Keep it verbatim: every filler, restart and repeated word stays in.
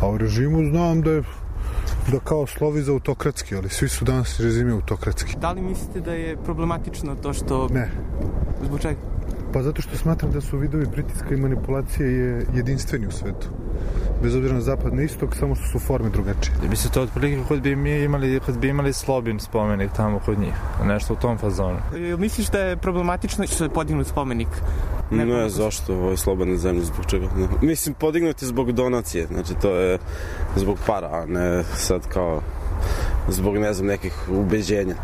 A u režimu znam da je da kao slovi za autokratski, ali svi su danas režimi autokratski. Da li mislite da je problematično to što... Ne. Zbog čega? Pa zato što smatram da su vidovi pritiska i manipulacije je jedinstveni u svetu. Bez obzira na zapad na istok, samo što su forme drugačije. Bi se to otprilike kod bi mi imali, kod bi imali Slobin spomenik tamo kod njih. Nešto u tom fazonu. Misliš da je problematično što je podignut spomenik? Ne, ne zašto, ovo je slobodna zemlja, zbog čega? Ne. Mislim, podignuti zbog donacije, znači to je zbog para, a ne sad kao zbog, ne znam, nekih ubeđenja.